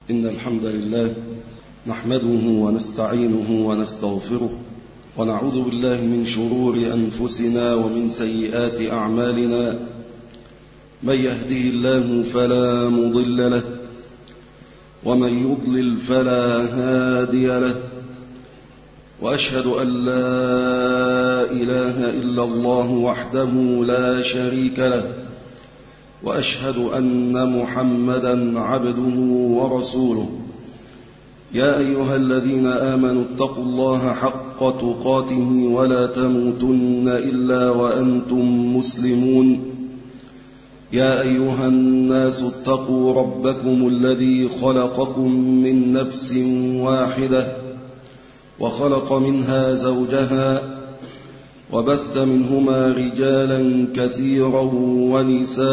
إن الحمد لله نحمده ونستعينه ونستغفره ونعوذ بالله من شرور أنفسنا ومن سيئات أعمالنا. من يهده الله فلا مضل له ومن يضلل فلا هادي له، وأشهد أن لا إله إلا الله وحده لا شريك له، وأشهد أن محمدًا عبده ورسوله. يا أيها الذين آمنوا اتقوا الله حق تقاته ولا تموتن إلا وأنتم مسلمون. يا أيها الناس اتقوا ربكم الذي خلقكم من نفس واحدة وخلق منها زوجها وبث منهما رجالا كثيرا ونساء،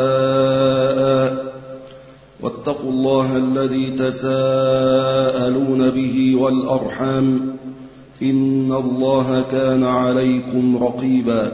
واتقوا الله الذي تساءلون به والأرحام، إن الله كان عليكم رقيبا.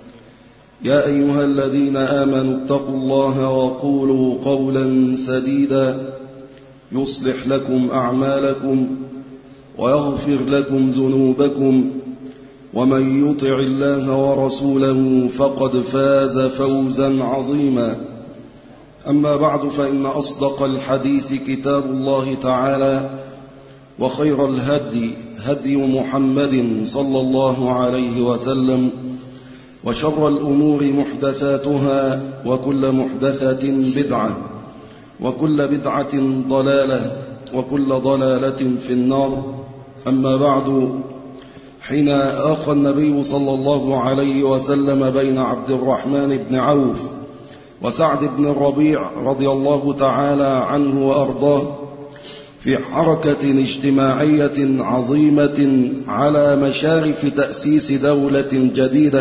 يا أيها الذين آمنوا اتقوا الله وقولوا قولا سديدا يصلح لكم أعمالكم ويغفر لكم ذنوبكم، ومن يطع الله ورسوله فقد فاز فوزا عظيما. أما بعد، فإن أصدق الحديث كتاب الله تعالى، وخير الهدي هدي محمد صلى الله عليه وسلم، وشر الأمور محدثاتها، وكل محدثة بدعة، وكل بدعة ضلالة، وكل ضلالة في النار. أما بعد، حين آخى النبي صلى الله عليه وسلم بين عبد الرحمن بن عوف وسعد بن الربيع رضي الله تعالى عنه وأرضاه في حركة اجتماعية عظيمة على مشارف تأسيس دولة جديدة،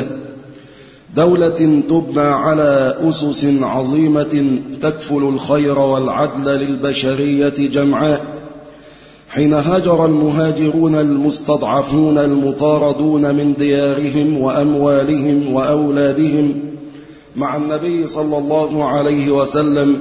دولة تبنى على أسس عظيمة تكفل الخير والعدل للبشرية جمعاء، حين هاجر المهاجرون المستضعفون المطاردون من ديارهم وأموالهم وأولادهم مع النبي صلى الله عليه وسلم،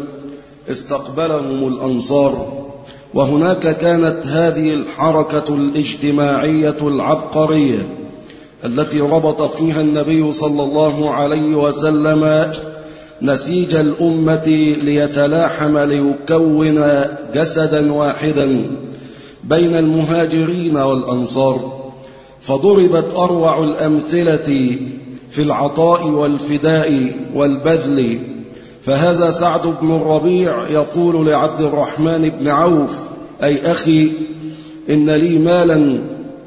استقبلهم الأنصار. وهناك كانت هذه الحركة الاجتماعية العبقرية التي ربط فيها النبي صلى الله عليه وسلم نسيج الأمة ليتلاحم ليكون جسدا واحدا بين المهاجرين والأنصار. فضربت أروع الأمثلة في العطاء والفداء والبذل. فهذا سعد بن الربيع يقول لعبد الرحمن بن عوف: أي أخي، إن لي مالا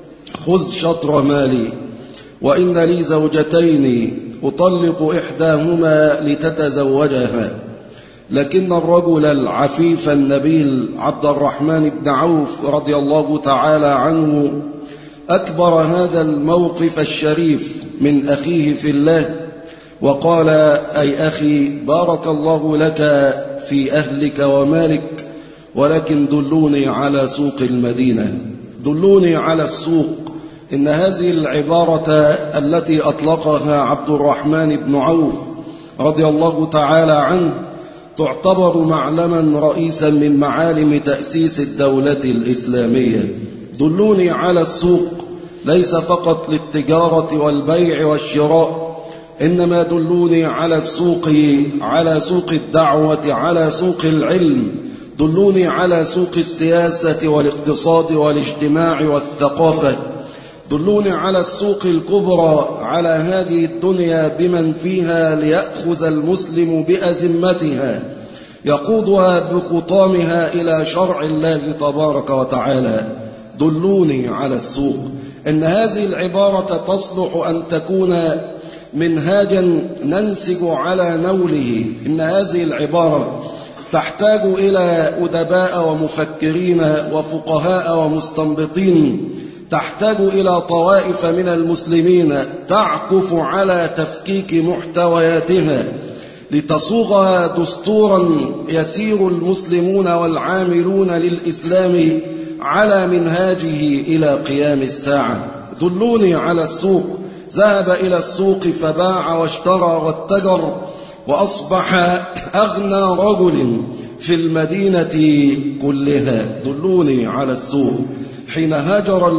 خذ شطر مالي، وإن لي زوجتين أطلق إحداهما لتتزوجها. لكن الرجل العفيف النبيل عبد الرحمن بن عوف رضي الله تعالى عنه أكبر هذا الموقف الشريف من أخيه في الله، وقال: أي أخي، بارك الله لك في أهلك ومالك، ولكن دلوني على سوق المدينة، دلوني على السوق. إن هذه العبارة التي أطلقها عبد الرحمن بن عوف رضي الله تعالى عنه تعتبر معلما رئيسا من معالم تأسيس الدولة الإسلامية. دلوني على السوق ليس فقط للتجارة والبيع والشراء، إنما دلوني على السوق، على سوق الدعوة، على سوق العلم، دلوني على سوق السياسة والاقتصاد والاجتماع والثقافة، دلوني على السوق الكبرى، على هذه الدنيا بمن فيها، ليأخذ المسلم بأزمتها يقودها بخطامها إلى شرع الله تبارك وتعالى. دلوني على السوق. إن هذه العبارة تصلح أن تكون منهاجا ننسج على نوله. إن هذه العبارة تحتاج إلى أدباء ومفكرين وفقهاء ومستنبطين، تحتاج إلى طوائف من المسلمين تعكف على تفكيك محتوياتها لتصوغ دستورا يسير المسلمون والعاملون للإسلام على منهاجه إلى قيام الساعة. دلوني على السوق. ذهب إلى السوق فباع واشترى واتجر، وأصبح أغنى رجل في المدينة كلها. دلوني على السوق. حين هاجر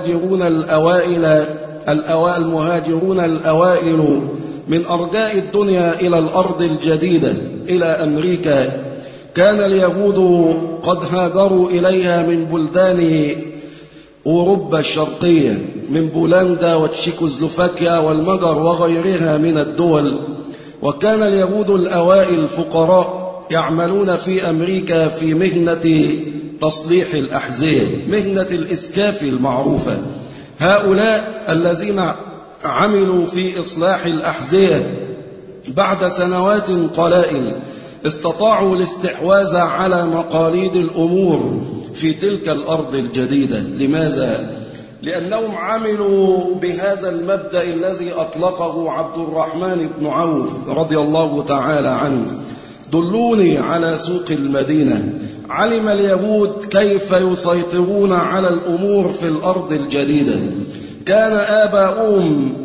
المهاجرون الأوائل من أرجاء الدنيا إلى الأرض الجديدة إلى أمريكا، كان اليهود قد هاجروا إليها من بلدان أوروبا الشرقية، من بولندا وتشيكوسلوفاكيا والمجر وغيرها من الدول. وكان اليهود الأوائل فقراء يعملون في أمريكا في مهنة تصليح الأحذية، مهنة الإسكاف المعروفة. هؤلاء الذين عملوا في إصلاح الأحذية بعد سنوات قلائل استطاعوا الاستحواذ على مقاليد الأمور في تلك الأرض الجديدة. لماذا؟ لأنهم عملوا بهذا المبدأ الذي أطلقه عبد الرحمن بن عوف رضي الله تعالى عنه: دلوني على سوق المدينة. علم اليهود كيف يسيطرون على الأمور في الأرض الجديدة. كان آباؤهم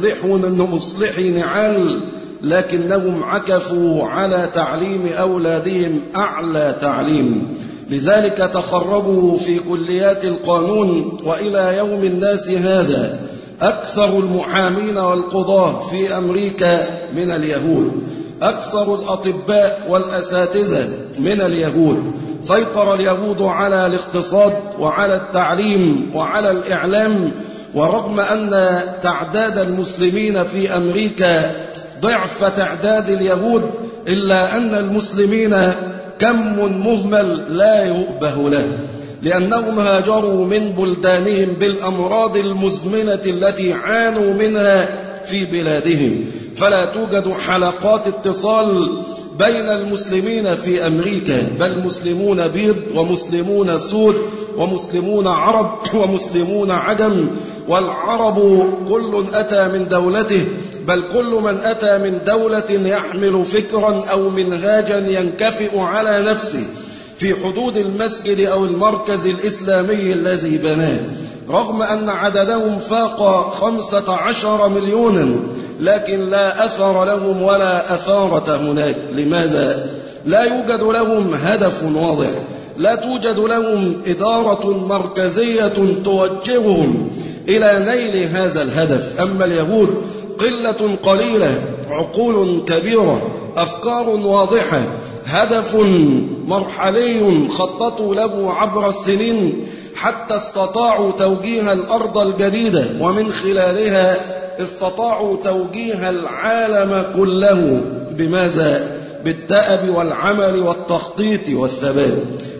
مصلحي نعال، لكنهم عكفوا على تعليم أولادهم أعلى تعليم، لذلك تخرجوا في كليات القانون. وإلى يوم الناس هذا أكثر المحامين والقضاة في أمريكا من اليهود، أكثر الأطباء والأساتذة من اليهود. سيطر اليهود على الاقتصاد وعلى التعليم وعلى الإعلام، ورغم أن تعداد المسلمين في أمريكا ضعف تعداد اليهود، إلا أن المسلمين كم مهمل لا يؤبه له، لأنهم هاجروا من بلدانهم بالأمراض المزمنة التي عانوا منها في بلادهم. فلا توجد حلقات اتصال بين المسلمين في أمريكا، بل مسلمون بيض ومسلمون سود ومسلمون عرب ومسلمون عجم. والعرب كل أتى من دولته، بل كل من أتى من دولة يحمل فكرا أو منهاجا ينكفئ على نفسه في حدود المسجد أو المركز الإسلامي الذي بناه، رغم أن عددهم فاق 15 مليونا، لكن لا أثر لهم ولا أثارة هناك. لماذا؟ لا يوجد لهم هدف واضح، لا توجد لهم إدارة مركزية توجههم إلى نيل هذا الهدف. أما اليهود قلة قليلة، عقول كبيرة، أفكار واضحة، هدف مرحلي خططوا له عبر السنين حتى استطاعوا توجيه الأرض الجديدة، ومن خلالها استطاعوا توجيه العالم كله. بماذا؟ بالدأب والعمل والتخطيط والثبات.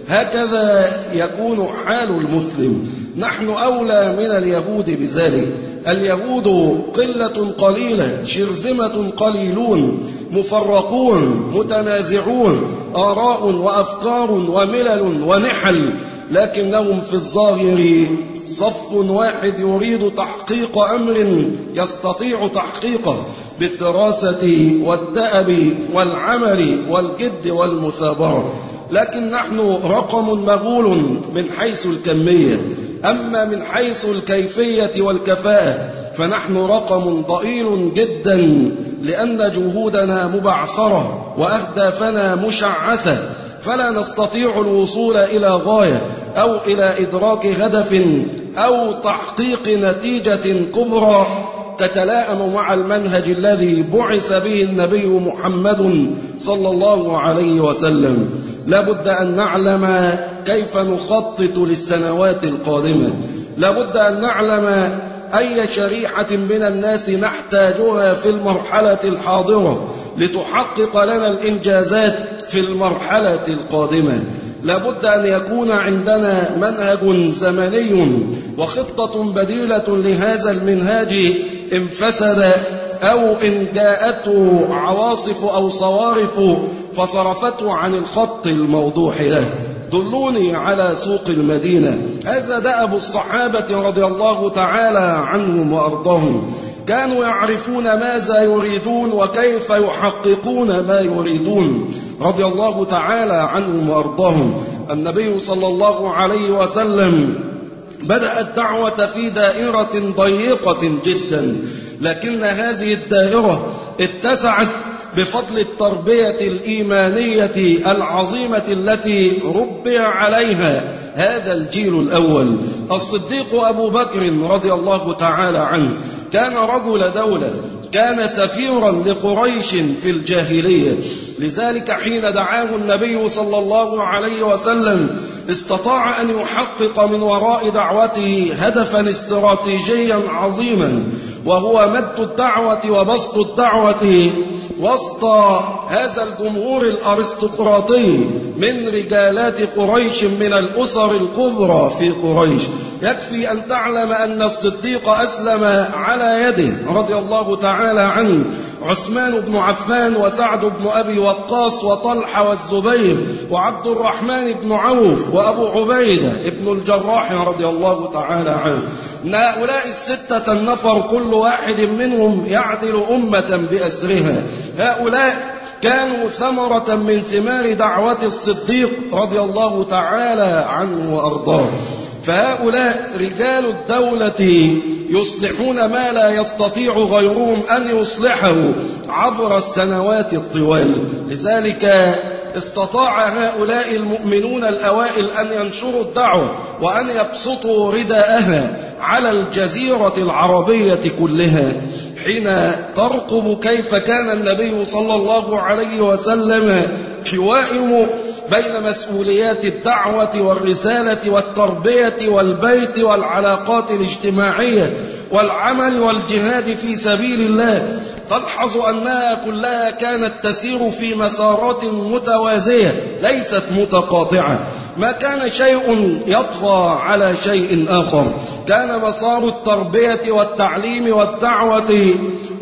هكذا يكون حال المسلم. نحن أولى من اليهود بذلك. اليهود قلة قليلة، شرذمة قليلون، مفرقون، متنازعون، آراء وأفكار وملل ونحل، لكنهم في الظاهر صف واحد يريد تحقيق أمر يستطيع تحقيقه بالدراسة والدأب والعمل والجد والمثابرة. لكن نحن رقم مهول من حيث الكمية، أما من حيث الكيفية والكفاءة فنحن رقم ضئيل جدا، لأن جهودنا مبعثرة وأهدافنا مشعثة، فلا نستطيع الوصول إلى غاية أو إلى إدراك هدف أو تحقيق نتيجة كبرى تتلائم مع المنهج الذي بعث به النبي محمد صلى الله عليه وسلم. لابد أن نعلم كيف نخطط للسنوات القادمة، لابد أن نعلم أي شريحة من الناس نحتاجها في المرحلة الحاضرة لتحقق لنا الإنجازات في المرحلة القادمة. لابد أن يكون عندنا منهج زمني وخطة بديلة لهذا المنهاج إن فسد أو إن جاءته عواصف أو صوارف فصرفته عن الخط الموضوح له. دلوني على سوق المدينة. هذا دأب الصحابة رضي الله تعالى عنهم وأرضاهم. كانوا يعرفون ماذا يريدون وكيف يحققون ما يريدون رضي الله تعالى عنهم وأرضاهم. النبي صلى الله عليه وسلم بدأ الدعوة في دائرة ضيقة جدا، لكن هذه الدائرة اتسعت بفضل التربية الإيمانية العظيمة التي ربي عليها هذا الجيل الأول. الصديق أبو بكر رضي الله تعالى عنه كان رجل دولة، كان سفيرا لقريش في الجاهلية، لذلك حين دعاه النبي صلى الله عليه وسلم استطاع أن يحقق من وراء دعوته هدفا استراتيجيا عظيما، وهو مد الدعوة وبسط الدعوة وسط هذا الجمهور الأرستقراطي من رجالات قريش من الأسر الكبرى في قريش. يكفي أن تعلم أن الصديق أسلم على يده رضي الله تعالى عنه عثمان بن عفان وسعد بن أبي وقاص وطلحة والزبير وعبد الرحمن بن عوف وأبو عبيدة بن الجراح رضي الله تعالى عنه. إن هؤلاء الستة النفر كل واحد منهم يعدل أمة بأسرها. هؤلاء كانوا ثمرة من ثمار دعوة الصديق رضي الله تعالى عنه وأرضاه. فهؤلاء رجال الدولة يصلحون ما لا يستطيع غيرهم أن يصلحه عبر السنوات الطوال. لذلك استطاع هؤلاء المؤمنون الأوائل أن ينشروا الدعوة وأن يبسطوا رداءها على الجزيرة العربية كلها. حين ترقب كيف كان النبي صلى الله عليه وسلم يوائم بين مسؤوليات الدعوة والرسالة والتربية والبيت والعلاقات الاجتماعية والعمل والجهاد في سبيل الله، تلحظ أنها كلها كانت تسير في مسارات متوازية ليست متقاطعة. ما كان شيء يطغى على شيء آخر، كان مسار التربية والتعليم والدعوة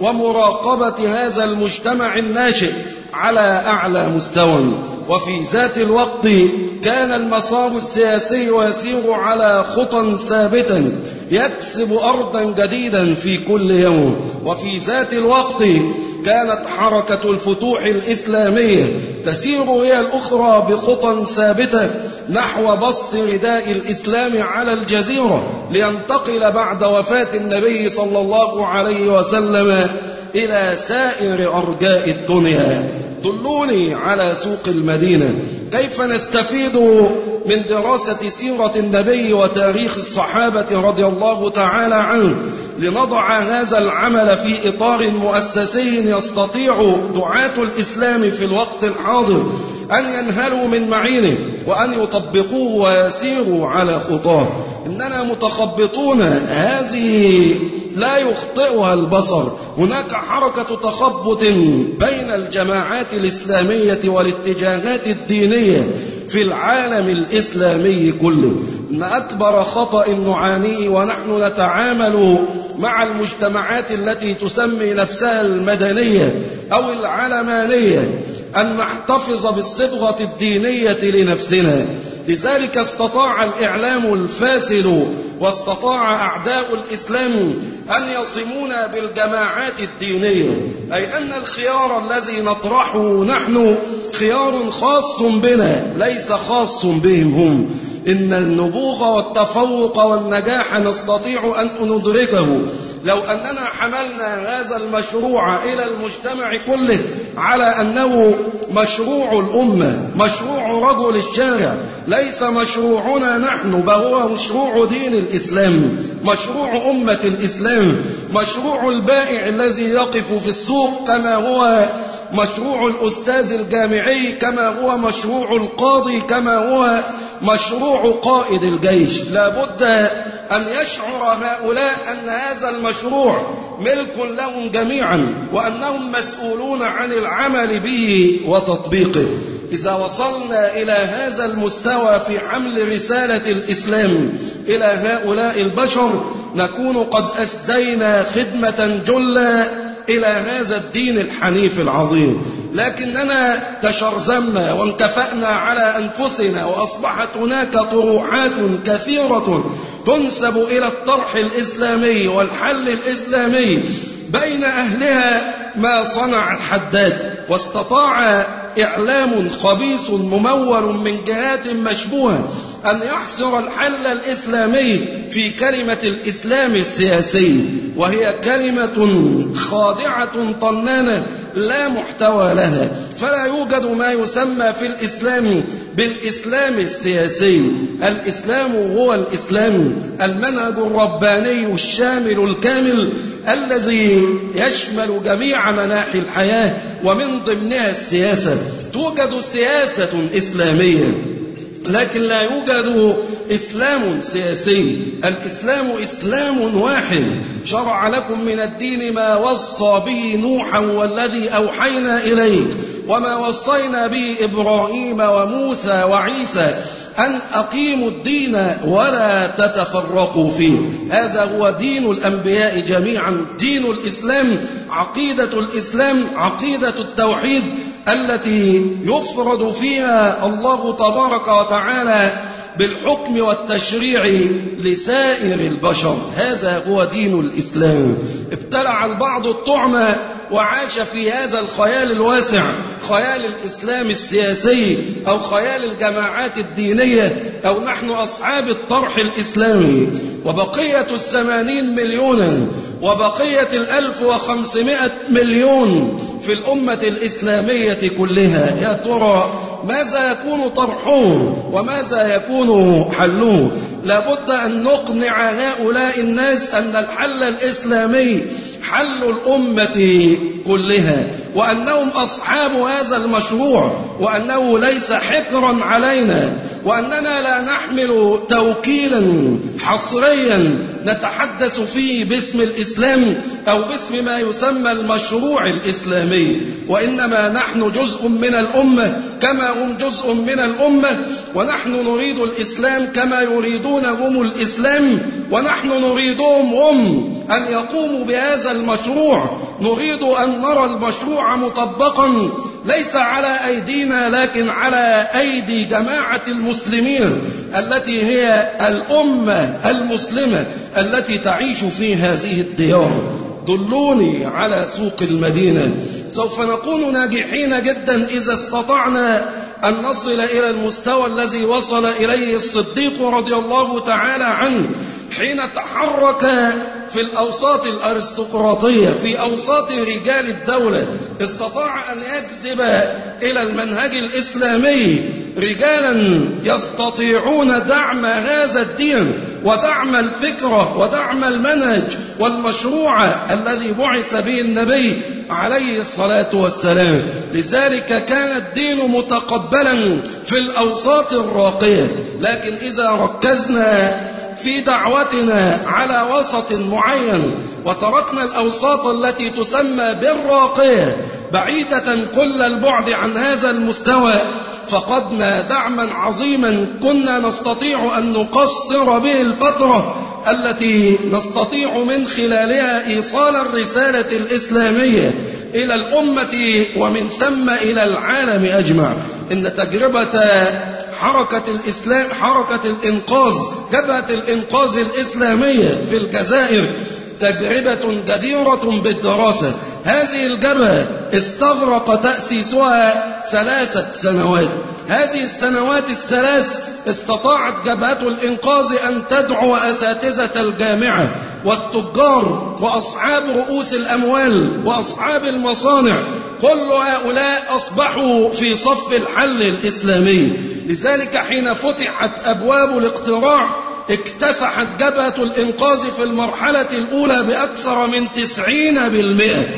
ومراقبة هذا المجتمع الناشئ على أعلى مستوى. وفي ذات الوقت كان المسار السياسي يسير على خطى ثابتة يكسب أرضا جديدا في كل يوم. وفي ذات الوقت كانت حركة الفتوح الإسلامية تسير هي الأخرى بخطى ثابتة نحو بسط رداء الإسلام على الجزيرة، لينتقل بعد وفاة النبي صلى الله عليه وسلم إلى سائر أرجاء الدنيا. دلوني على سوق المدينة، كيف نستفيد من دراسة سيرة النبي وتاريخ الصحابة رضي الله تعالى عنه لنضع هذا العمل في إطار مؤسسي يستطيع دعاة الإسلام في الوقت الحاضر أن ينهلوا من معينه وأن يطبقوه ويسيروا على خطاه. إننا متخبطون، هذه لا يخطئها البصر. هناك حركة تخبط بين الجماعات الإسلامية والاتجاهات الدينية في العالم الإسلامي كله. إن أكبر خطأ نعانيه ونحن نتعامل مع المجتمعات التي تسمي نفسها المدنية أو العلمانية أن نحتفظ بالصبغة الدينية لنفسنا. لذلك استطاع الإعلام الفاسد واستطاع أعداء الإسلام أن يصمونا بالجماعات الدينية، أي أن الخيار الذي نطرحه نحن خيار خاص بنا ليس خاص بهم هم. إن النبوغ والتفوق والنجاح نستطيع أن ندركه لو أننا حملنا هذا المشروع إلى المجتمع كله على أنه مشروع الأمة، مشروع رجل الشارع، ليس مشروعنا نحن، بل هو مشروع دين الإسلام، مشروع أمة الإسلام، مشروع البائع الذي يقف في السوق، كما هو مشروع الأستاذ الجامعي، كما هو مشروع القاضي، كما هو مشروع قائد الجيش. لا بد أن يشعر هؤلاء أن هذا المشروع ملك لهم جميعا وأنهم مسؤولون عن العمل به وتطبيقه. إذا وصلنا إلى هذا المستوى في حمل رسالة الإسلام إلى هؤلاء البشر نكون قد أسدينا خدمة جلة إلى هذا الدين الحنيف العظيم. لكننا تشرذمنا وانكفأنا على أنفسنا، وأصبحت هناك طروحات كثيرة تنسب إلى الطرح الإسلامي والحل الإسلامي بين أهلها ما صنع الحداد. واستطاع إعلام خبيث ممول من جهات مشبوهة أن يحصر الحل الإسلامي في كلمة الإسلام السياسي، وهي كلمة خادعة طنانة لا محتوى لها. فلا يوجد ما يسمى في الإسلام بالإسلام السياسي. الإسلام هو الإسلام، المنهج الرباني الشامل الكامل الذي يشمل جميع مناحي الحياة ومن ضمنها السياسة. توجد سياسة إسلامية لكن لا يوجد إسلام سياسي. الإسلام إسلام واحد. شرع لكم من الدين ما وصى به نوحا والذي أوحينا إليه وما وصينا به إبراهيم وموسى وعيسى أن أقيموا الدين ولا تتفرقوا فيه. هذا هو دين الأنبياء جميعا. دين الإسلام، عقيدة الإسلام، عقيدة التوحيد التي يفرد فيها الله تبارك وتعالى بالحكم والتشريع لسائر البشر. هذا هو دين الإسلام. ابتلع البعض الطعم وعاش في هذا الخيال الواسع، خيال الإسلام السياسي أو خيال الجماعات الدينية أو نحن أصحاب الطرح الإسلامي. وبقية 80 مليونا وبقية 1500 مليون في الأمة الإسلامية كلها، يا ترى ماذا يكون طرحه وماذا يكون حله؟ لابد أن نقنع هؤلاء الناس أن الحل الإسلامي حل الأمة كلها، وأنهم أصحاب هذا المشروع، وأنه ليس حكرا علينا، وأننا لا نحمل توكيلا حصريا نتحدث فيه باسم الإسلام أو باسم ما يسمى المشروع الإسلامي، وإنما نحن جزء من الأمة كما هم جزء من الأمة، ونحن نريد الإسلام كما يريدون هم الإسلام، ونحن نريدهم هم أن يقوموا بهذا المشروع. نريد أن نرى المشروع مطبقا ليس على أيدينا لكن على أيدي جماعة المسلمين التي هي الأمة المسلمة التي تعيش في هذه الديار. دلوني على سوق المدينة. سوف نكون ناجحين جدا إذا استطعنا أن نصل إلى المستوى الذي وصل إليه الصديق رضي الله تعالى عنه حين تحرك في الأوساط الأرستقراطية، في أوساط رجال الدولة. استطاع أن يجذب إلى المنهج الإسلامي رجالا يستطيعون دعم هذا الدين ودعم الفكرة ودعم المنهج والمشروع الذي بعث به النبي عليه الصلاة والسلام. لذلك كان الدين متقبلا في الأوساط الراقية. لكن إذا ركزنا في دعوتنا على وسط معين وتركنا الأوساط التي تسمى بالراقية بعيدة كل البعد عن هذا المستوى، فقدنا دعما عظيما كنا نستطيع أن نقصر به الفترة التي نستطيع من خلالها إيصال الرسالة الإسلامية إلى الأمة ومن ثم إلى العالم أجمع. إن تجربة حركة الإسلام، حركة الإنقاذ، جبهة الإنقاذ الإسلامية في الجزائر تجربة جديرة بالدراسة. هذه الجبهة استغرق تأسيسها 3 سنوات. هذه السنوات الثلاث استطاعت جبهة الإنقاذ أن تدعو أساتذة الجامعة والتجار وأصحاب رؤوس الأموال وأصحاب المصانع، كل هؤلاء أصبحوا في صف الحل الإسلامي. لذلك حين فتحت أبواب الاقتراع اكتسحت جبهة الإنقاذ في المرحلة الأولى بأكثر من 90%،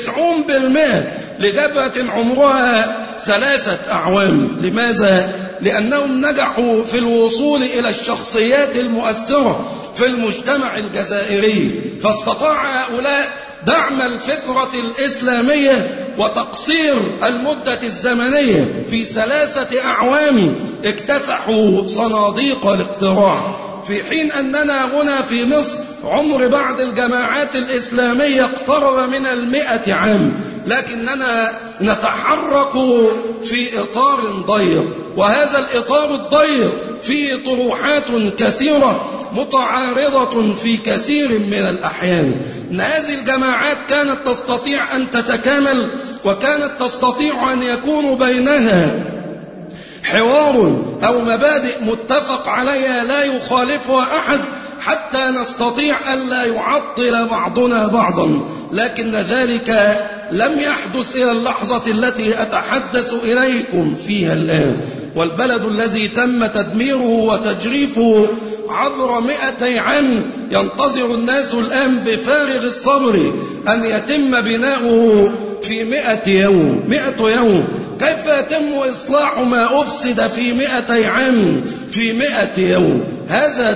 90% لجبهة عمرها 3 أعوام. لماذا؟ لأنهم نجحوا في الوصول إلى الشخصيات المؤثرة في المجتمع الجزائري، فاستطاع هؤلاء دعم الفكرة الإسلامية وتقصير المدة الزمنية. في 3 أعوام اكتسحوا صناديق الاقتراع، في حين أننا هنا في مصر عمر بعض الجماعات الإسلامية اقترب من 100 عام، لكننا نتحرك في إطار ضيق، وهذا الإطار الضيق فيه طروحات كثيرة متعارضة في كثير من الأحيان. إن هذه الجماعات كانت تستطيع أن تتكامل، وكانت تستطيع أن يكون بينها حوار أو مبادئ متفق عليها لا يخالفها أحد، حتى نستطيع ألا يعطل بعضنا بعضا. لكن ذلك لم يحدث إلى اللحظة التي أتحدث إليكم فيها الآن. والبلد الذي تم تدميره وتجريفه عبر 200 عام ينتظر الناس الآن بفارغ الصبر أن يتم بناؤه في 100 يوم. 100 يوم، كيف يتم إصلاح ما أفسد في 200 عام في 100 يوم؟ هذا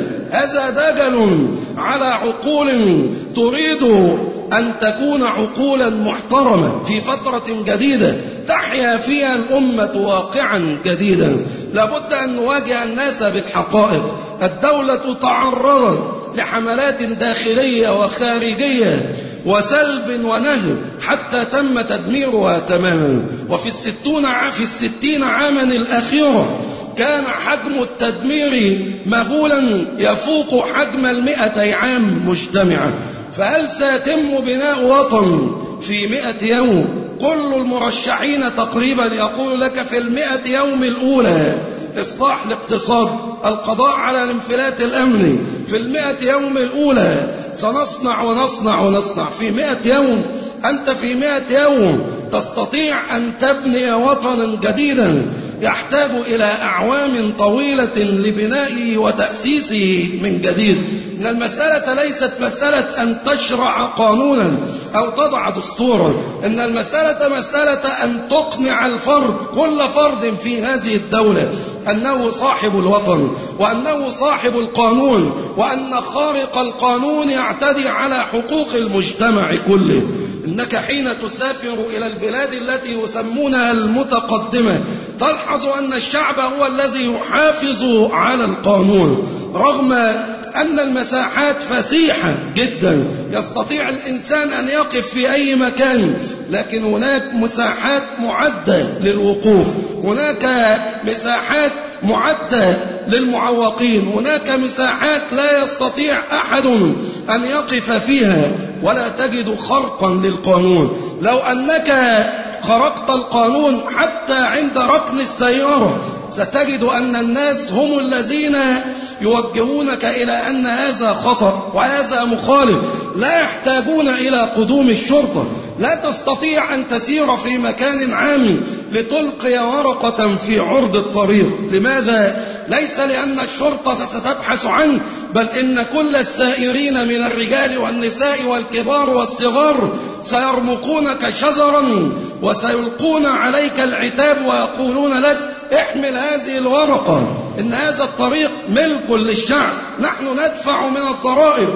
دجل على عقول تريد أن تكون عقولا محترمة في فترة جديدة تحيا فيها الأمة واقعا جديدا. لابد أن نواجه الناس بالحقائق. الدولة تعرضت لحملات داخلية وخارجية وسلب ونهب حتى تم تدميرها تماما. وفي 60 عاما الأخيرة كان حجم التدمير مهولا يفوق حجم 200 عام مجتمعا. فهل سيتم بناء وطن في 100 يوم؟ كل المرشحين تقريبا يقول لك في 100 يوم الأولى إصلاح الاقتصاد، القضاء على الانفلات الأمني. في 100 يوم الأولى سنصنع ونصنع ونصنع. في 100 يوم، أنت في 100 يوم تستطيع أن تبني وطنا جديدا يحتاج إلى أعوام طويلة لبنائه وتأسيسه من جديد. إن المسألة ليست مسألة أن تشرع قانونا أو تضع دستورا، إن المسألة مسألة أن تقنع الفرد، كل فرد في هذه الدولة، أنه صاحب الوطن وأنه صاحب القانون، وأن خارق القانون يعتدي على حقوق المجتمع كله. إنك حين تسافر إلى البلاد التي يسمونها المتقدمة تلحظ أن الشعب هو الذي يحافظ على القانون، رغم أن المساحات فسيحة جدا يستطيع الإنسان أن يقف في أي مكان، لكن هناك مساحات معدة للوقوف، هناك مساحات معدة للمعوقين، هناك مساحات لا يستطيع أحد أن يقف فيها ولا تجد خرقا للقانون. لو أنك خرقت القانون حتى عند ركن السيارة ستجد أن الناس هم الذين يوجهونك إلى أن هذا خطأ وهذا مخالف، لا يحتاجون إلى قدوم الشرطة. لا تستطيع أن تسير في مكان عام لتلقي ورقة في عرض الطريق. لماذا؟ ليس لأن الشرطة ستبحث عنه، بل إن كل السائرين من الرجال والنساء والكبار والصغار سيرمقونك شجرا وسيلقون عليك العتاب ويقولون لك احمل هذه الورقة، إن هذا الطريق ملك للشعب، نحن ندفع من الضرائب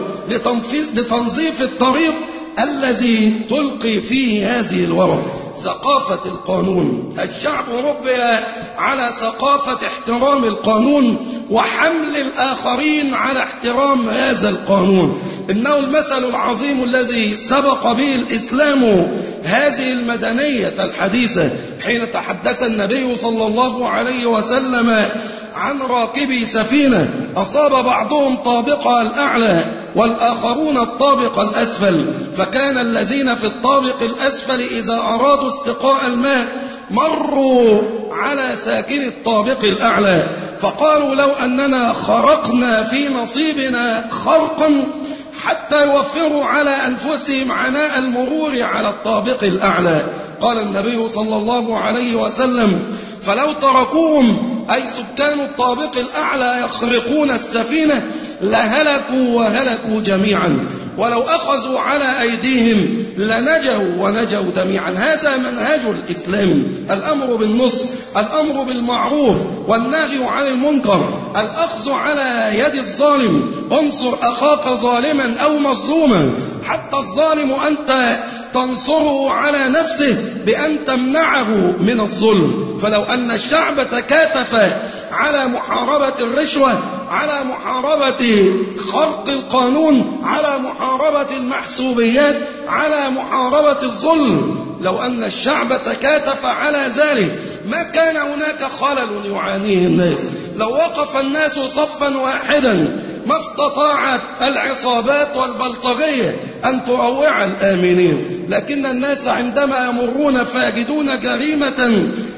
لتنظيف الطريق الذي تلقي فيه هذه الورقة. ثقافة القانون، الشعب ربي على ثقافة احترام القانون وحمل الآخرين على احترام هذا القانون. إنه المثل العظيم الذي سبق به الإسلام هذه المدنية الحديثة، حين تحدث النبي صلى الله عليه وسلم عن راكبي سفينة أصاب بعضهم طابقها الأعلى والآخرون الطابق الأسفل، فكان الذين في الطابق الأسفل إذا أرادوا استقاء الماء مروا على ساكن الطابق الأعلى، فقالوا لو أننا خرقنا في نصيبنا خرقا حتى يوفروا على أنفسهم عناء المرور على الطابق الأعلى. قال النبي صلى الله عليه وسلم فلو تركوهم أي سكان الطابق الأعلى يخرقون السفينة لهلكوا وهلكوا جميعا، ولو أخذوا على أيديهم لنجوا ونجوا جميعا. هذا منهج الإسلام، الأمر بالنصح، الأمر بالمعروف والنهي عن المنكر، الأخذ على يد الظالم. انصر أخاك ظالما أو مظلوما، حتى الظالم أنت تنصره على نفسه بأن تمنعه من الظلم. فلو أن الشعب تكاتف على محاربة الرشوة، على محاربة خرق القانون، على محاربة المحسوبيات، على محاربة الظلم، لو أن الشعب تكاتف على ذلك ما كان هناك خلل يعانيه الناس. لو وقف الناس صفا واحدا ما استطاعت العصابات والبلطجية أن تروع الآمنين. لكن الناس عندما يمرون فيجدون جريمة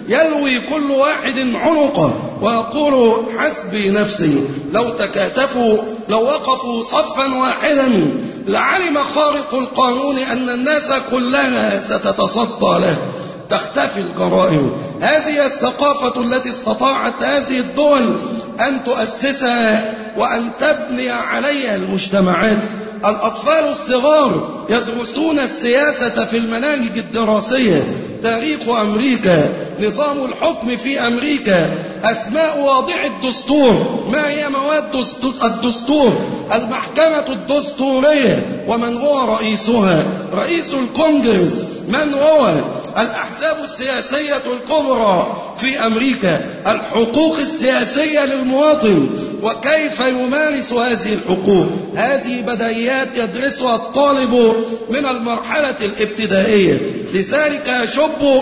يلوي كل واحد عنقه ويقول حسبي نفسي. لو تكاتفوا، لو وقفوا صفا واحدا لعلم خارق القانون أن الناس كلها ستتصدى له. تختفي الجرائم. هذه الثقافة التي استطاعت هذه الدول أن تؤسسها وأن تبني عليها المجتمعات. الأطفال الصغار يدرسون السياسة في المناهج الدراسية، تاريخ أمريكا، نظام الحكم في أمريكا، أسماء واضع الدستور، ما هي مواد الدستور، المحكمة الدستورية ومن هو رئيسها، رئيس الكونجرس من هو، الأحزاب السياسية الكبرى في أمريكا، الحقوق السياسية للمواطن وكيف يمارس هذه الحقوق. هذه بدايات يدرسها الطالب من المرحلة الابتدائية، لذلك يشب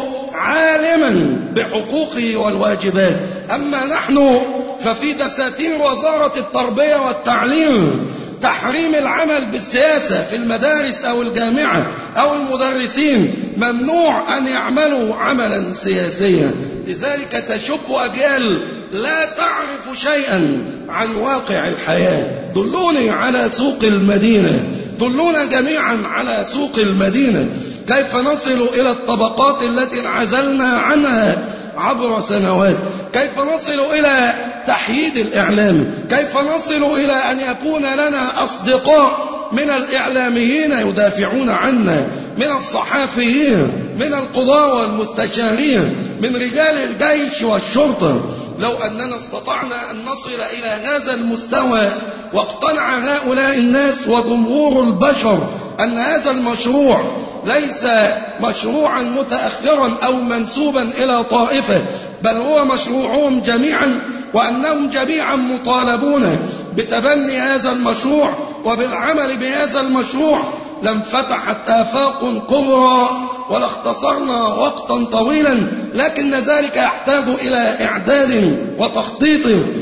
عالما بحقوقه والواجبات. أما نحن ففي دساتير وزارة التربية والتعليم تحريم العمل بالسياسة في المدارس أو الجامعة، أو المدرسين ممنوع أن يعملوا عملا سياسيا. لذلك تشب أجيال لا تعرف شيئا عن واقع الحياة. دلوني على سوق المدينة، دلونا جميعا على سوق المدينة، كيف نصل إلى الطبقات التي انعزلنا عنها عبر سنوات، كيف نصل إلى تحييد الإعلام، كيف نصل إلى أن يكون لنا أصدقاء من الإعلاميين يدافعون عنا، من الصحافيين، من القضاة والمستشارين، من رجال الجيش والشرطة. لو أننا استطعنا أن نصل إلى هذا المستوى واقتنع هؤلاء الناس وجمهور البشر أن هذا المشروع ليس مشروعا متأخرا أو منسوبا إلى طائفة، بل هو مشروعهم جميعا، وأنهم جميعا مطالبون بتبني هذا المشروع وبالعمل بهذا المشروع، لانفتحت آفاق كبرى ولاختصرنا وقتا طويلا. لكن ذلك يحتاج إلى إعداد وتخطيط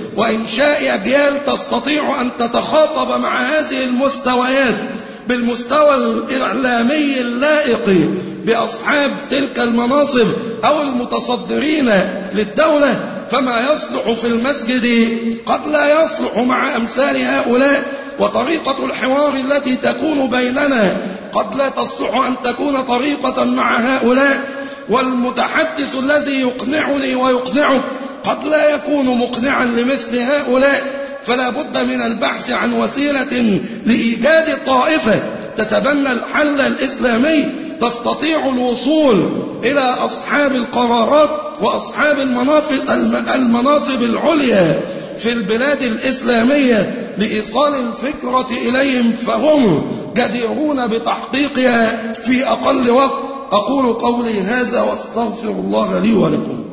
وإنشاء أجيال تستطيع أن تتخاطب مع هذه المستويات بالمستوى الإعلامي اللائق بأصحاب تلك المناصب أو المتصدرين للدولة. فما يصلح في المسجد قد لا يصلح مع أمثال هؤلاء، وطريقة الحوار التي تكون بيننا قد لا تصلح أن تكون طريقة مع هؤلاء، والمتحدث الذي يقنعني ويقنعك قد لا يكون مقنعا لمثل هؤلاء. فلا بد من البحث عن وسيلة لإيجاد طائفة تتبنى الحل الإسلامي تستطيع الوصول إلى أصحاب القرارات وأصحاب المناصب العليا في البلاد الإسلامية لإيصال الفكرة إليهم، فهم جديرون بتحقيقها في أقل وقت. أقول قولي هذا واستغفر الله لي ولكم.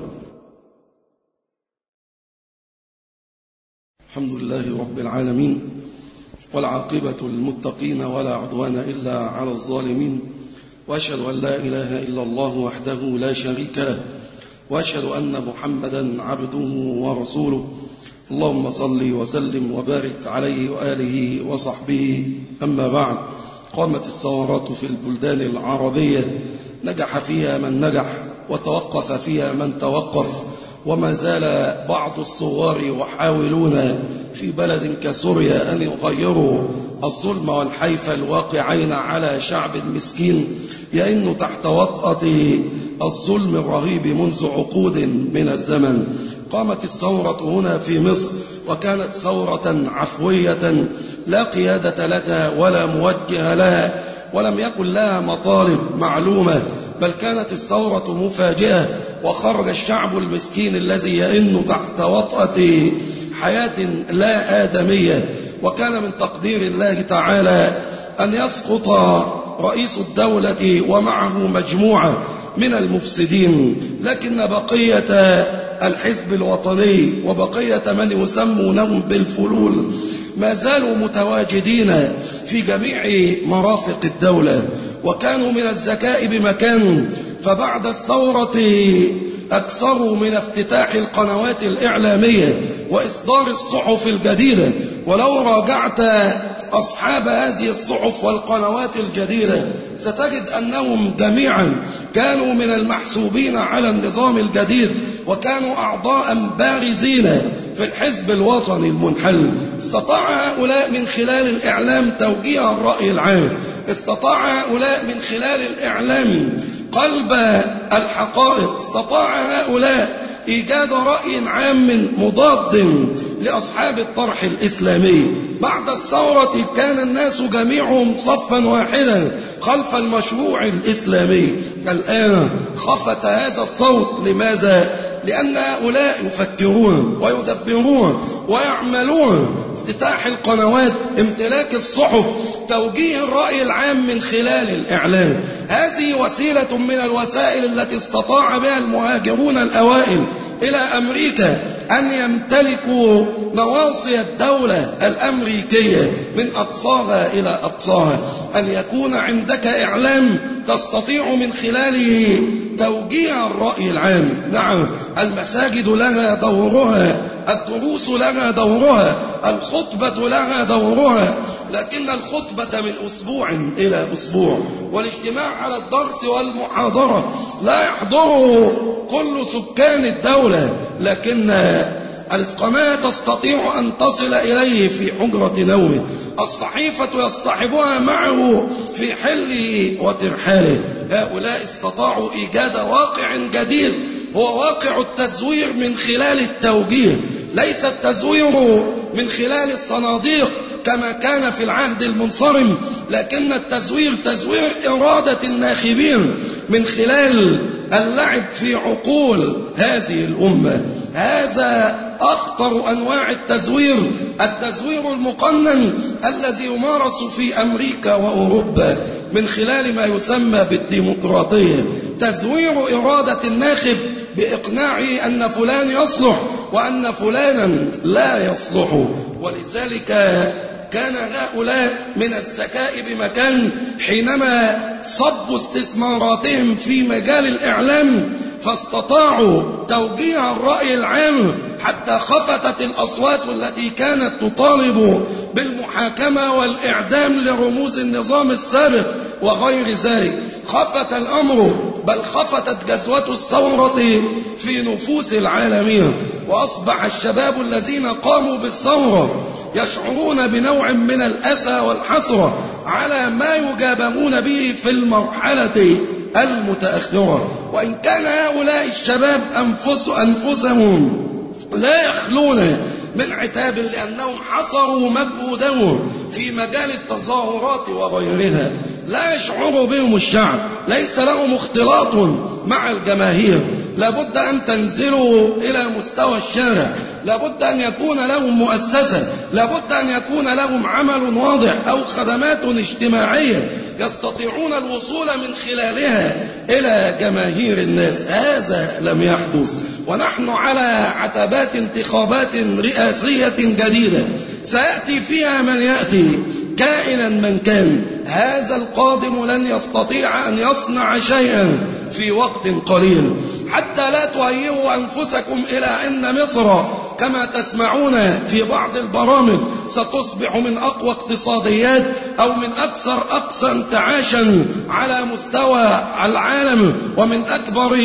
الحمد لله رب العالمين، والعاقبة للمتقين ولا عدوان إلا على الظالمين، وأشهد أن لا إله إلا الله وحده لا شريك له، وأشهد أن محمدا عبده ورسوله. اللهم صل وسلم وبارك عليه وآله وصحبه. أما بعد، قامت الثورات في البلدان العربية، نجح فيها من نجح وتوقف فيها من توقف، وما زال بعض الثوار يحاولون في بلد كسوريا أن يغيروا الظلم والحيف الواقعين على شعب مسكين يئن تحت وطأة الظلم الرهيب منذ عقود من الزمن. قامت الثورة هنا في مصر، وكانت ثورة عفوية لا قيادة لها ولا موجه لها، ولم يكن لها مطالب معلومة، بل كانت الثورة مفاجئة، وخرج الشعب المسكين الذي يئن تحت وطأة حياة لا آدمية. وكان من تقدير الله تعالى أن يسقط رئيس الدولة ومعه مجموعة من المفسدين، لكن بقية الحزب الوطني وبقية من يسمونهم بالفلول ما زالوا متواجدين في جميع مرافق الدولة، وكانوا من الذكاء بمكان. فبعد الثورة أكثروا من افتتاح القنوات الإعلامية وإصدار الصحف الجديدة. ولو راجعت أصحاب هذه الصحف والقنوات الجديدة ستجد أنهم جميعا كانوا من المحسوبين على النظام الجديد، وكانوا أعضاء بارزين في الحزب الوطني المنحل. استطاع هؤلاء من خلال الإعلام توجيه الرأي العام، استطاع هؤلاء من خلال الإعلام قلب الحقائق، استطاع هؤلاء إيجاد رأي عام مضاد لأصحاب الطرح الإسلامي. بعد الثورة كان الناس جميعهم صفا واحدا خلف المشروع الإسلامي. الآن خفت هذا الصوت. لماذا؟ لأن هؤلاء يفكرون ويدبرون ويعملون. افتتاح القنوات، امتلاك الصحف، توجيه الرأي العام من خلال الإعلام، هذه وسيلة من الوسائل التي استطاع بها المهاجرون الأوائل إلى أمريكا أن يمتلكوا نواصي الدولة الأمريكية من أقصاها إلى أقصاها. أن يكون عندك إعلام تستطيع من خلاله توجيه الرأي العام. نعم، المساجد لها دورها، الدروس لها دورها، الخطبة لها دورها، لكن الخطبة من أسبوع إلى أسبوع، والاجتماع على الدرس والمحاضرة لا يحضره كل سكان الدولة، لكن القناة تستطيع أن تصل إليه في حجرة نومه، الصحيفة يصطحبها معه في حله وترحاله. هؤلاء استطاعوا إيجاد واقع جديد، هو واقع التزوير من خلال التوجيه، ليس التزوير من خلال الصناديق كما كان في العهد المنصرم، لكن التزوير تزوير إرادة الناخبين من خلال اللعب في عقول هذه الأمة. هذا أخطر أنواع التزوير، التزوير المقنن الذي يمارس في أمريكا وأوروبا من خلال ما يسمى بالديمقراطية، تزوير إرادة الناخب بإقناعه أن فلان يصلح وأن فلانا لا يصلح. ولذلك كان هؤلاء من الذكاء بمكان حينما صبوا استثماراتهم في مجال الإعلام فاستطاعوا توجيه الرأي العام، حتى خفتت الأصوات التي كانت تطالب بالمحاكمة والإعدام لرموز النظام السابق وغير ذلك. خفت الأمر، بل خفتت جذوة الثورة في نفوس العالمين، وأصبح الشباب الذين قاموا بالثورة يشعرون بنوع من الأسى والحسرة على ما يجابهون به في المرحلة المتأخرة. وإن كان هؤلاء الشباب أنفسهم لا يخلون من عتاب، لأنهم حصروا مجهودهم في مجال التظاهرات وغيرها، لا يشعر بهم الشعب، ليس لهم اختلاط مع الجماهير. لابد أن تنزلوا إلى مستوى الشارع، لابد أن يكون لهم مؤسسة، لابد أن يكون لهم عمل واضح أو خدمات اجتماعية يستطيعون الوصول من خلالها إلى جماهير الناس. هذا لم يحدث، ونحن على عتبات انتخابات رئاسية جديدة سيأتي فيها من يأتي كائنا من كان. هذا القادم لن يستطيع أن يصنع شيئا في وقت قليل. حتى لا تهيئوا أنفسكم إلى أن مصر كما تسمعون في بعض البرامج ستصبح من أقوى اقتصاديات أو من أكثر انتعاشا على مستوى العالم، ومن أكبر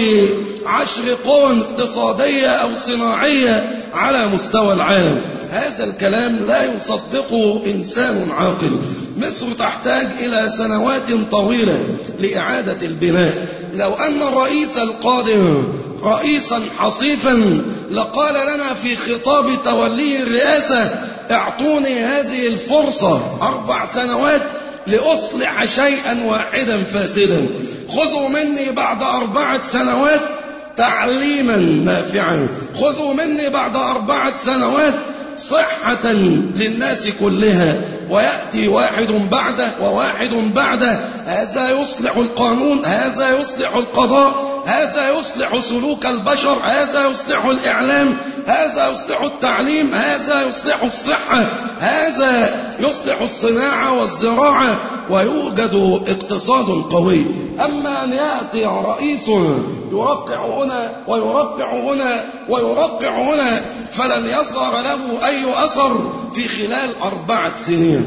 10 قوى اقتصادية أو صناعية على مستوى العالم. هذا الكلام لا يصدقه إنسان عاقل. مصر تحتاج إلى سنوات طويلة لإعادة البناء. لو أن الرئيس القادم رئيسا حصيفا لقال لنا في خطاب توليه الرئاسة: اعطوني هذه الفرصة 4 سنوات لأصلح شيئا واحدا فاسدا، خذوا مني بعد 4 سنوات تعليما نافعا، خذوا مني بعد 4 سنوات صحة للناس كلها. ويأتي واحد بعده وواحد بعده، هذا يصلح القانون، هذا يصلح القضاء، هذا يصلح سلوك البشر، هذا يصلح الإعلام، هذا يصلح التعليم، هذا يصلح الصحة، هذا يصلح الصناعة والزراعة، ويوجد اقتصاد قوي. أما أن يأتي رئيس يرقع هنا ويرقع هنا ويرقع هنا فلن يظهر له أي أثر في خلال 4 سنين.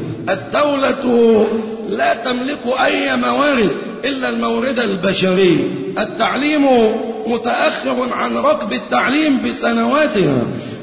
الدولة لا تملك أي موارد إلا المورد البشري. التعليم متأخر عن ركب التعليم بسنواتها.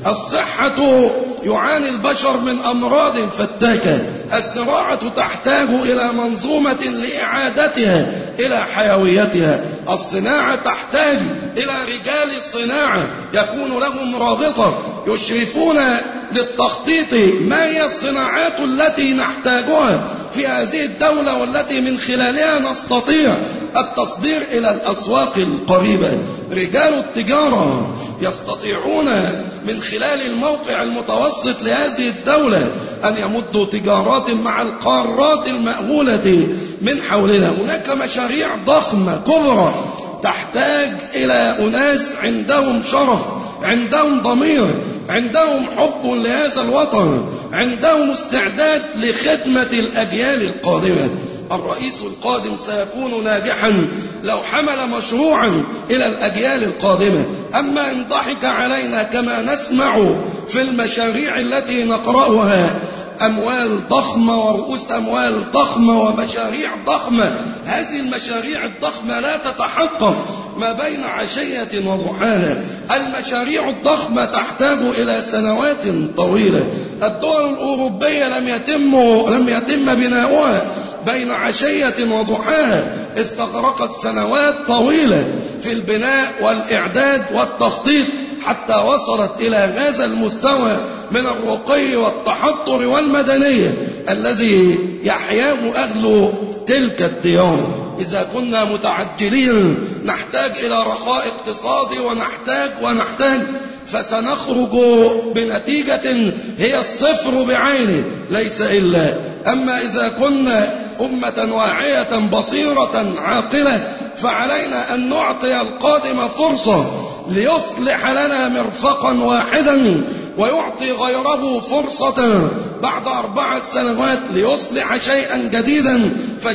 الصحة يعاني البشر من أمراض فتاكة. الزراعة تحتاج إلى منظومة لإعادتها إلى حيويتها. الصناعة تحتاج إلى رجال الصناعة يكون لهم رابطة يشرفون للتخطيط ما هي الصناعات التي نحتاجها في هذه الدولة والتي من خلالها نستطيع التصدير إلى الأسواق القريبة. رجال التجارة يستطيعون من خلال الموقع المتوسط لهذه الدولة أن يمدوا تجارات مع القارات المأهولة من حولنا. هناك مشاريع ضخمة كبرى تحتاج إلى أناس عندهم شرف، عندهم ضمير، عندهم حب لهذا الوطن، عندهم استعداد لخدمة الأجيال القادمة. الرئيس القادم سيكون ناجحا لو حمل مشروعا إلى الأجيال القادمة. أما إن ضحك علينا كما نسمع في المشاريع التي نقرأها، أموال ضخمة ورؤوس أموال ضخمة ومشاريع ضخمة، هذه المشاريع الضخمة لا تتحقق ما بين عشية وضحاها. المشاريع الضخمة تحتاج إلى سنوات طويلة. الدول الأوروبية لم يتم بناؤها بين عشية وضحاها، استغرقت سنوات طويلة في البناء والإعداد والتخطيط حتى وصلت إلى هذا المستوى من الرقي والتحضر والمدنية الذي يحياه أهل تلك الديار. إذا كنا متعجلين نحتاج إلى رخاء اقتصادي ونحتاج فسنخرج بنتيجة هي الصفر بعينه ليس إلا. أما إذا كنا أمة واعية بصيرة عاقلة فعلينا أن نعطي القادم فرصة ليصلح لنا مرفقا واحدا ويعطي غيره فرصة بعد 4 سنوات ليصلح شيئا جديدا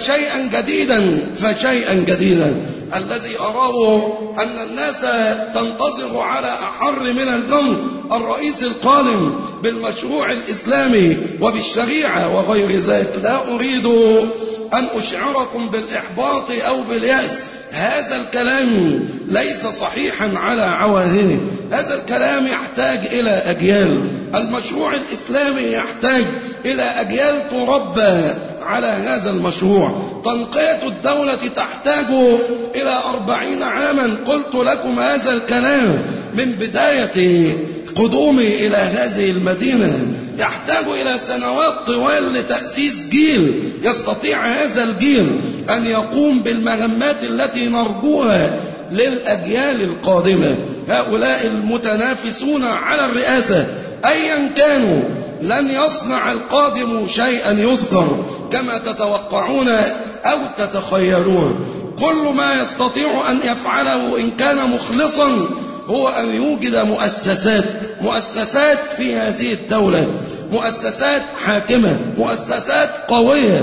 فشيئا جديدا. الذي أراه أن الناس تنتظر على أحر من الجمر الرئيس القادم بالمشروع الإسلامي وبالشريعة وغير ذلك. لا أريد أن أشعركم بالإحباط أو باليأس، هذا الكلام ليس صحيحا على عواهنه. هذا الكلام يحتاج إلى أجيال. المشروع الإسلامي يحتاج إلى أجيال تربى على هذا المشروع. تنقية الدولة تحتاج إلى 40 عاما. قلت لكم هذا الكلام من بداية قدومي إلى هذه المدينة. يحتاج إلى سنوات طوال لتأسيس جيل يستطيع هذا الجيل أن يقوم بالمهمات التي نرجوها للأجيال القادمة. هؤلاء المتنافسون على الرئاسة أيا كانوا لن يصنع القادم شيئا يذكر كما تتوقعون أو تتخيلون. كل ما يستطيع أن يفعله إن كان مخلصا هو أن يوجد مؤسسات في هذه الدولة، مؤسسات حاكمة، مؤسسات قوية.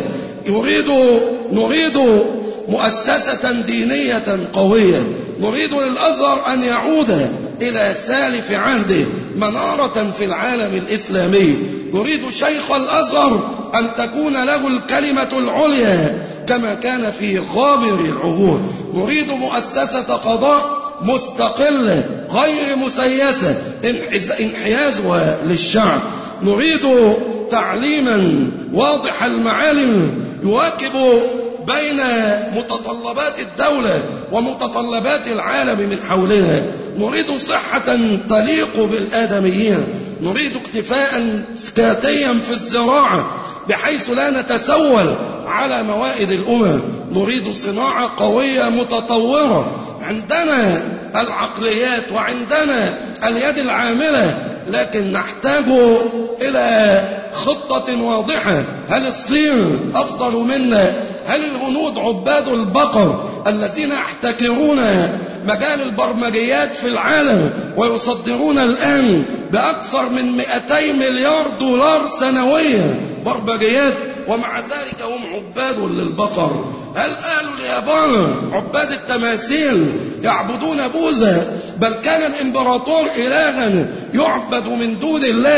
نريد مؤسسة دينية قوية. نريد للأزهر أن يعود إلى سالف عهده منارة في العالم الإسلامي. نريد شيخ الأزهر أن تكون له الكلمة العليا كما كان في غابر العهود. نريد مؤسسة قضاء مستقلة غير مسيسة انحيازها للشعب. نريد تعليما واضح المعالم يواكب بين متطلبات الدولة ومتطلبات العالم من حولنا. نريد صحة تليق بالآدميين. نريد اكتفاء ذاتيا في الزراعة بحيث لا نتسول على موائد الأمم. نريد صناعة قوية متطورة. عندنا العقليات وعندنا اليد العاملة، لكن نحتاج إلى خطة واضحة. هل الصين أفضل منا؟ هل الهنود عباد البقر الذين يحتكرون مجال البرمجيات في العالم ويصدرون الآن بأكثر من 200 مليار دولار سنويا برمجيات ومع ذلك هم عباد للبقر؟ هل أهل اليابان عباد التماثيل يعبدون بوذا؟ بل كان الإمبراطور إلها يعبد من دون الله.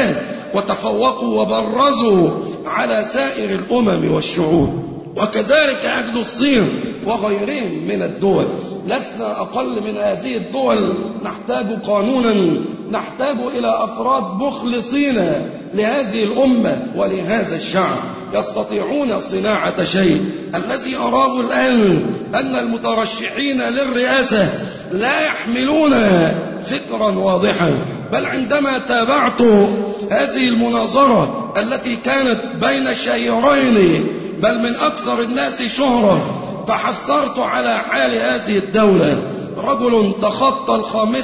وتفوقوا وبرزوا على سائر الأمم والشعوب. وكذلك أهل الصين وغيرهم من الدول. لسنا أقل من هذه الدول. نحتاج قانونا، نحتاج إلى أفراد مخلصين لهذه الأمة ولهذا الشعب يستطيعون صناعة شيء. الذي أراه الآن أن المترشحين للرئاسة لا يحملون فكرا واضحا، بل عندما تابعت هذه المناظرة التي كانت بين شهيرين بل من أكثر الناس شهرة، تحسرت على حال هذه الدولة. رجل تخطى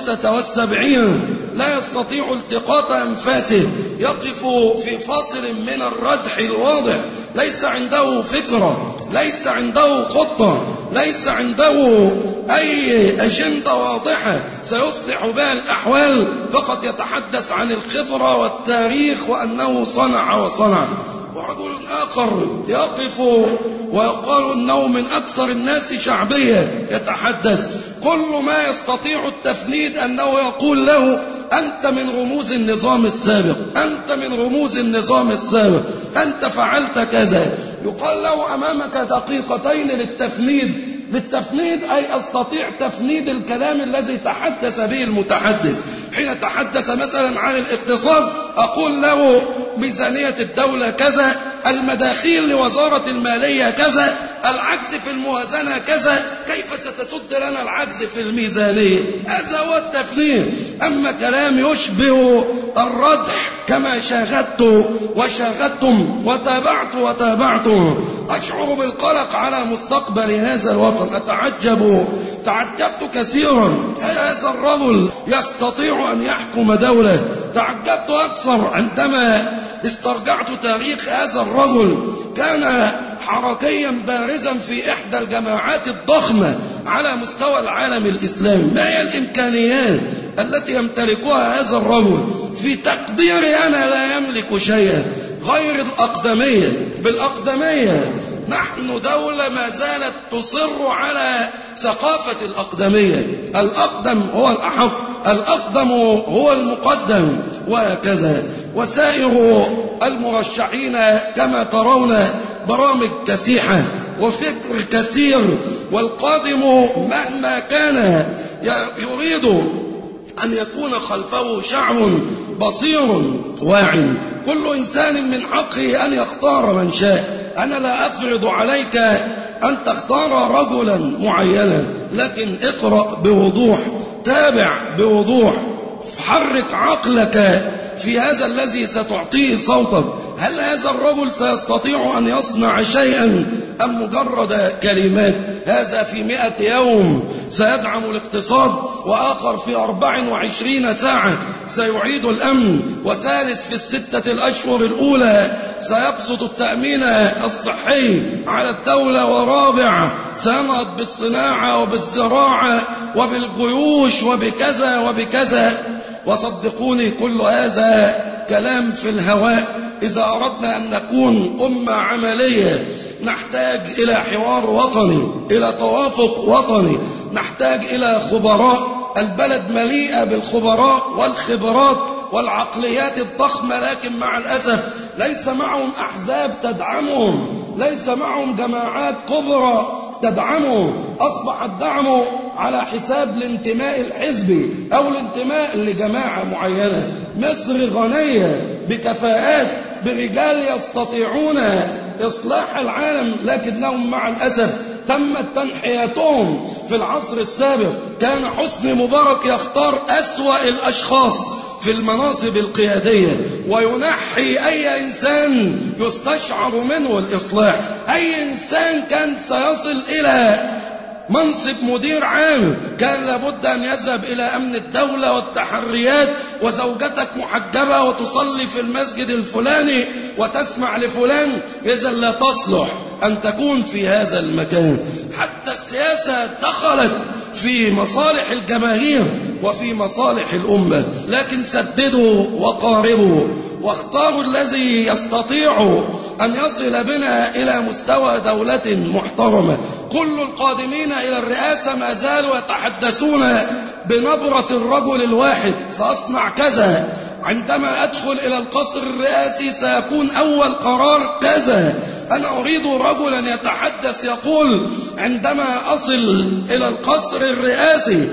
75 لا يستطيع التقاط أنفاسه، يقف في فاصل من الردح الواضح، ليس عنده فكرة، ليس عنده خطة، ليس عنده أي أجندة واضحة سيصلح بها الأحوال، فقط يتحدث عن الخبرة والتاريخ وأنه صنع وصنع. ورجل آخر يقف ويقال أنه من أكثر الناس شعبية، يتحدث كل ما يستطيع التفنيد أنه يقول له أنت من رموز النظام السابق، أنت من رموز النظام السابق، أنت فعلت كذا. يقال له أمامك دقيقتين للتفنيد أي أستطيع تفنيد الكلام الذي تحدث به المتحدث. حين تحدث مثلا عن الاقتصاد أقول له ميزانية الدولة كذا، المداخيل لوزارة المالية كذا، العجز في الموازنة كذا، كيف ستسد لنا العجز في الميزانية؟ هذا هو التفنيد. أما كلام يشبه الردح كما شاهدت وشاهدتم وتابعت أشعر بالقلق على مستقبل هذا الوطن. تعجبت كثيرا، هذا الرجل يستطيع أن يحكم دولة؟ تعجبت أكثر عندما استرجعت تاريخ هذا الرجل. كان حركيا بارزا في إحدى الجماعات الضخمة على مستوى العالم الإسلامي. ما هي الإمكانيات التي يمتلكها هذا الرجل؟ في تقديري أنا لا يملك شيئا غير الأقدمية. بالأقدمية نحن دولة ما زالت تصر على ثقافة الأقدمية. الأقدم هو الأحق، الأقدم هو المقدم، وهكذا. وسائر المرشحين كما ترون برامج كسيحة وفكر كثير، والقادم مهما كان يريد أن يكون خلفه شعب بصير واعٍ. كل إنسان من حقه أن يختار من شاء. أنا لا أفرض عليك أن تختار رجلا معينا، لكن اقرأ بوضوح، تابع بوضوح، حرك عقلك في هذا الذي ستعطيه صوتك. هل هذا الرجل سيستطيع أن يصنع شيئا أم مجرد كلمات؟ هذا في 100 يوم سيدعم الاقتصاد، وآخر في 24 ساعة سيعيد الأمن، وثالث في 6 أشهر الأولى سيبسط التأمين الصحي على الدولة، ورابع سينهض بالصناعة وبالزراعة وبالجيوش وبكذا وبكذا. وصدقوني كل هذا كلام في الهواء. إذا أردنا أن نكون أمة عملية نحتاج إلى حوار وطني، إلى توافق وطني، نحتاج إلى خبراء. البلد مليئة بالخبراء والخبرات والعقليات الضخمة، لكن مع الأسف ليس معهم أحزاب تدعمهم، ليس معهم جماعات كبرى تدعمهم. أصبح الدعم على حساب الانتماء الحزبي أو الانتماء لجماعة معينة. مصر غنية بكفاءات، برجال يستطيعون إصلاح العالم، لكنهم مع الأسف تمت تنحياتهم في العصر السابق. كان حسني مبارك يختار أسوأ الأشخاص في المناصب القيادية، وينحي أي إنسان يستشعر منه الإصلاح. أي إنسان كان سيصل إلى منصب مدير عام كان لابد أن يذهب إلى أمن الدولة والتحريات، وزوجتك محجبة وتصلي في المسجد الفلاني وتسمع لفلان، إذا لا تصلح أن تكون في هذا المكان. حتى السياسة دخلت في مصالح الجماهير وفي مصالح الأمة. لكن سددوا وقاربوا واختاروا الذي يستطيع أن يصل بنا إلى مستوى دولة محترمة. كل القادمين إلى الرئاسة ما زالوا يتحدثون بنبرة الرجل الواحد: سأصنع كذا، عندما أدخل إلى القصر الرئاسي سيكون أول قرار كذا. أنا أريد رجلا يتحدث يقول عندما أصل إلى القصر الرئاسي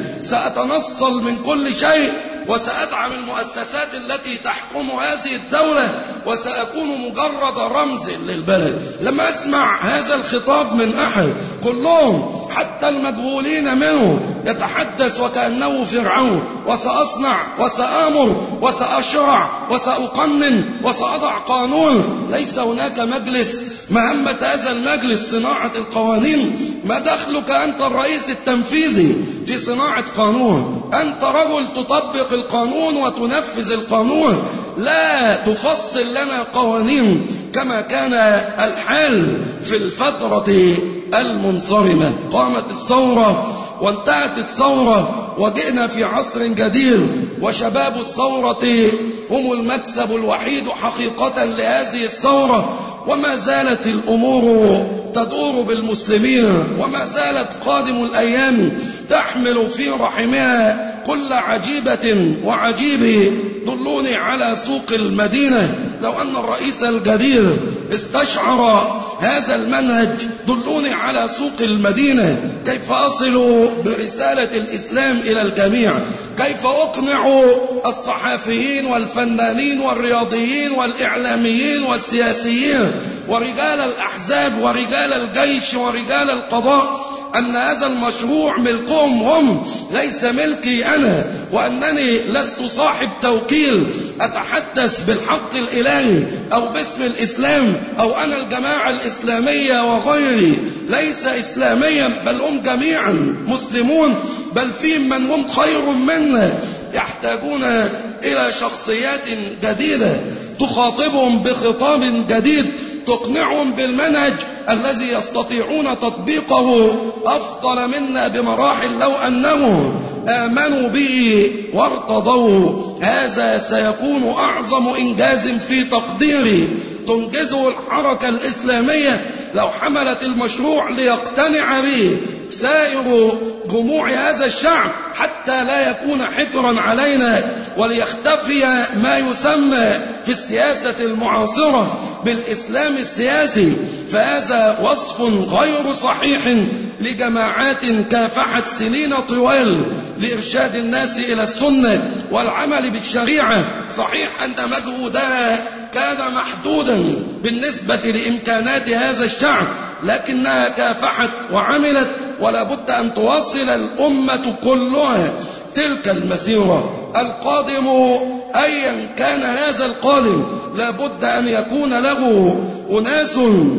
سأتنصل من كل شيء وسأدعم المؤسسات التي تحكم هذه الدولة وسأكون مجرد رمز للبلد. لما أسمع هذا الخطاب من أحد كلهم حتى المجهولين منه يتحدث وكأنه فرعون، وسأصنع وسآمر وسأشرع وسأقنن وسأضع قانون. ليس هناك مجلس مهمة هذا المجلس صناعة القوانين. ما دخلك أنت الرئيس التنفيذي في صناعة قانون؟ أنت رجل تطبق القانون وتنفذ القانون، لا تفصل لنا قوانين كما كان الحال في الفترة المنصرمة. قامت الثورة وانتهت الثورة وجئنا في عصر جديد، وشباب الثورة هم المكسب الوحيد حقيقة لهذه الثورة. وما زالت الأمور تدور بالمسلمين، وما زالت قادم الأيام تحمل في رحمها كل عجيبة وعجيب. دلوني على سوق المدينة. لو أن الرئيس الجديد استشعر هذا المنهج، دلوني على سوق المدينة. كيف أصل برسالة الإسلام إلى الجميع؟ كيف أقنع الصحفيين والفنانين والرياضيين والإعلاميين والسياسيين ورجال الأحزاب ورجال الجيش ورجال القضاء أن هذا المشروع ملكهم هم، ليس ملكي أنا، وأنني لست صاحب توكيل أتحدث بالحق الإلهي أو باسم الإسلام، أو أنا الجماعة الإسلامية وغيري ليس إسلاميا، بل هم جميعا مسلمون، بل فيهم من هم خير منا يحتاجون إلى شخصيات جديدة تخاطبهم بخطاب جديد تقنعهم بالمنهج الذي يستطيعون تطبيقه أفضل منا بمراحل لو أنهم آمنوا به وارتضوا. هذا سيكون أعظم إنجاز في تقديري تنجزه الحركة الإسلامية لو حملت المشروع ليقتنع به سائر جموع هذا الشعب، حتى لا يكون حكرا علينا وليختفي ما يسمى في السياسة المعاصرة بالإسلام السياسي. فهذا وصف غير صحيح لجماعات كافحت سنين طوال لإرشاد الناس إلى السنة والعمل بالشريعة. صحيح أن مجهودها كان محدودا بالنسبة لإمكانات هذا الشعب، لكنها كافحت وعملت، ولا بد أن تواصل الأمة كلها تلك المسيرة. القادم أيا كان هذا القادم لا بد أن يكون له أناس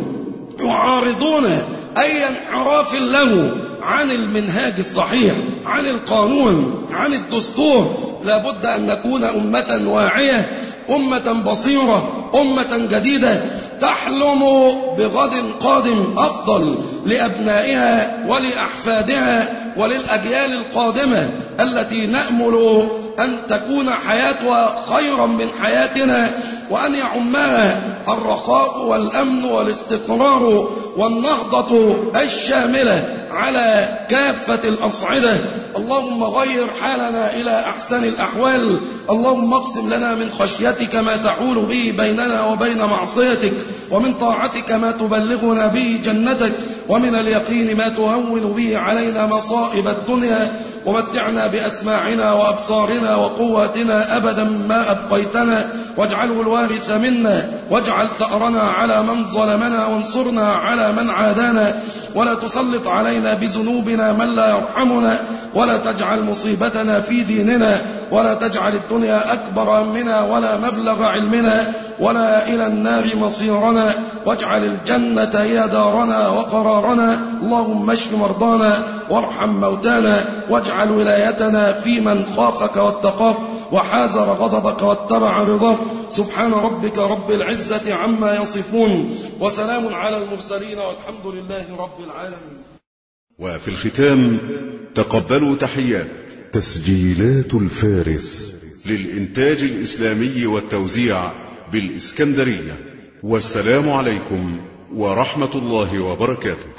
يعارضون أي انحراف له عن المنهاج الصحيح، عن القانون، عن الدستور. لا بد أن نكون أمة واعية، أمة بصيرة، أمة جديدة تحلم بغد قادم أفضل لأبنائها ولأحفادها وللأجيال القادمة التي نأمل أن تكون حياتها خيرا من حياتنا، وأن يعمها الرخاء والأمن والاستقرار والنهضة الشاملة على كافة الأصعدة. اللهم غير حالنا إلى أحسن الأحوال. اللهم اقسم لنا من خشيتك ما تحول به بيننا وبين معصيتك، ومن طاعتك ما تبلغنا به جنتك، ومن اليقين ما تهون به علينا مصائب الدنيا، ومتعنا بأسماعنا وأبصارنا وقواتنا أبدا ما أبقيتنا، واجعله الوارث منا، واجعل ثأرنا على من ظلمنا، وانصرنا على من عادانا، ولا تسلط علينا بذنوبنا من لا يرحمنا، ولا تجعل مصيبتنا في ديننا، ولا تجعل الدنيا أكبر همنا ولا مبلغ علمنا، ولا إلى النار مصيرنا، واجعل الجنة هي دارنا وقرارنا. اللهم اشف مرضانا وارحم موتانا، واجعل ولايتنا في من خافك واتقاك وحازر غضبك واتبع رضاك. سبحان ربك رب العزة عما يصفون، وسلام على المرسلين، والحمد لله رب العالمين. وفي الختام تقبلوا تحيات تسجيلات الفارس للإنتاج الإسلامي والتوزيع بالإسكندرية. والسلام عليكم ورحمة الله وبركاته.